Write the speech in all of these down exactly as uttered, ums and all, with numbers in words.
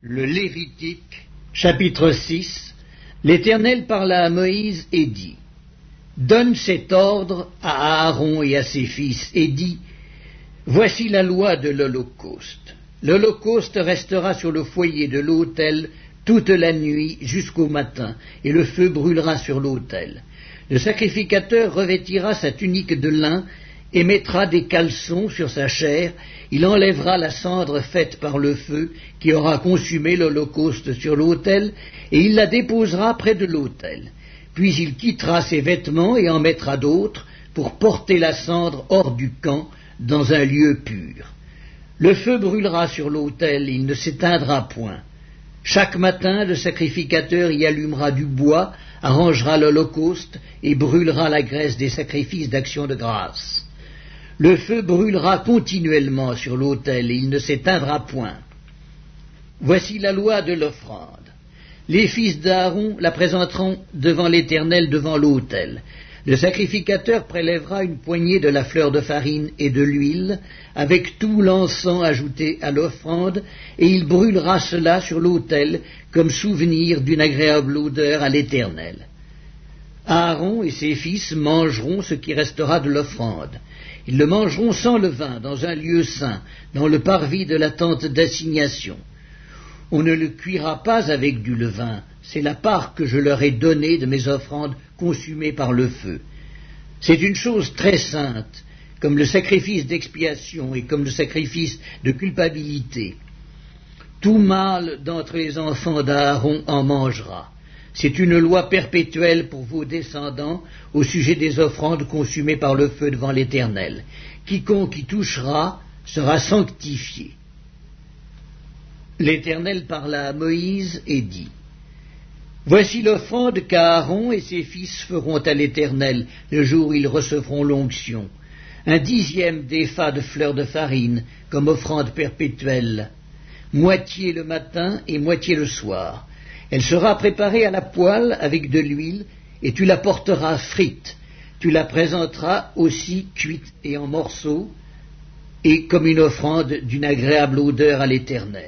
Le Lévitique, chapitre six. L'Éternel parla à Moïse et dit: Donne cet ordre à Aaron et à ses fils, et dis: Voici la loi de l'Holocauste. L'Holocauste restera sur le foyer de l'autel toute la nuit jusqu'au matin, et le feu brûlera sur l'autel. Le sacrificateur revêtira sa tunique de lin et mettra des caleçons sur sa chair. Il enlèvera la cendre faite par le feu qui aura consumé l'holocauste sur l'autel, et il la déposera près de l'autel. Puis il quittera ses vêtements et en mettra d'autres pour porter la cendre hors du camp dans un lieu pur. Le feu brûlera sur l'autel, il ne s'éteindra point. Chaque matin, le sacrificateur y allumera du bois, arrangera l'holocauste et brûlera la graisse des sacrifices d'action de grâce. Le feu brûlera continuellement sur l'autel et il ne s'éteindra point. Voici la loi de l'offrande. Les fils d'Aaron la présenteront devant l'Éternel devant l'autel. Le sacrificateur prélèvera une poignée de la fleur de farine et de l'huile, avec tout l'encens ajouté à l'offrande, et il brûlera cela sur l'autel comme souvenir d'une agréable odeur à l'Éternel. Aaron et ses fils mangeront ce qui restera de l'offrande. Ils le mangeront sans levain, dans un lieu saint, dans le parvis de la tente d'assignation. On ne le cuira pas avec du levain, c'est la part que je leur ai donnée de mes offrandes consumées par le feu. C'est une chose très sainte, comme le sacrifice d'expiation et comme le sacrifice de culpabilité. Tout mâle d'entre les enfants d'Aaron en mangera. C'est une loi perpétuelle pour vos descendants au sujet des offrandes consumées par le feu devant l'Éternel. Quiconque y touchera sera sanctifié. L'Éternel parla à Moïse et dit: Voici l'offrande qu'Aaron et ses fils feront à l'Éternel le jour où ils recevront l'onction. Un dixième d'épha de fleur de farine comme offrande perpétuelle, moitié le matin et moitié le soir. Elle sera préparée à la poêle avec de l'huile, et tu la porteras frite. Tu la présenteras aussi cuite et en morceaux, et comme une offrande d'une agréable odeur à l'Éternel.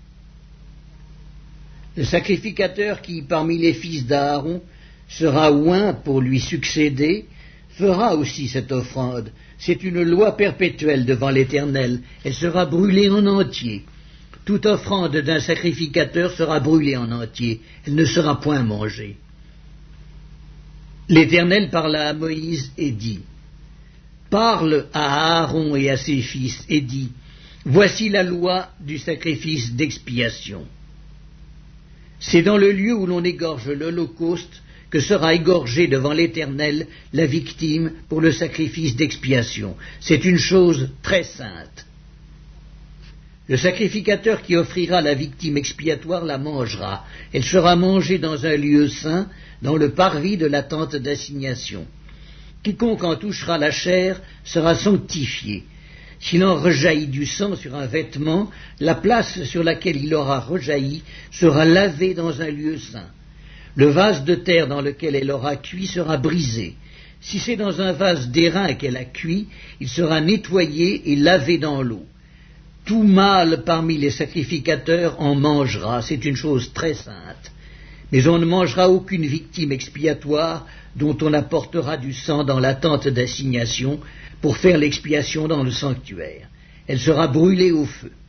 Le sacrificateur qui, parmi les fils d'Aaron, sera oint pour lui succéder, fera aussi cette offrande. C'est une loi perpétuelle devant l'Éternel. Elle sera brûlée en entier. Toute offrande d'un sacrificateur sera brûlée en entier, elle ne sera point mangée. L'Éternel parla à Moïse et dit: Parle à Aaron et à ses fils et dis: Voici la loi du sacrifice d'expiation. C'est dans le lieu où l'on égorge l'holocauste que sera égorgée devant l'Éternel la victime pour le sacrifice d'expiation. C'est une chose très sainte. Le sacrificateur qui offrira la victime expiatoire la mangera. Elle sera mangée dans un lieu saint, dans le parvis de la tente d'assignation. Quiconque en touchera la chair sera sanctifié. S'il en rejaillit du sang sur un vêtement, la place sur laquelle il aura rejailli sera lavée dans un lieu saint. Le vase de terre dans lequel elle aura cuit sera brisé. Si c'est dans un vase d'airain qu'elle a cuit, il sera nettoyé et lavé dans l'eau. Tout mâle parmi les sacrificateurs en mangera, c'est une chose très sainte. Mais on ne mangera aucune victime expiatoire dont on apportera du sang dans la tente d'assignation pour faire l'expiation dans le sanctuaire. Elle sera brûlée au feu.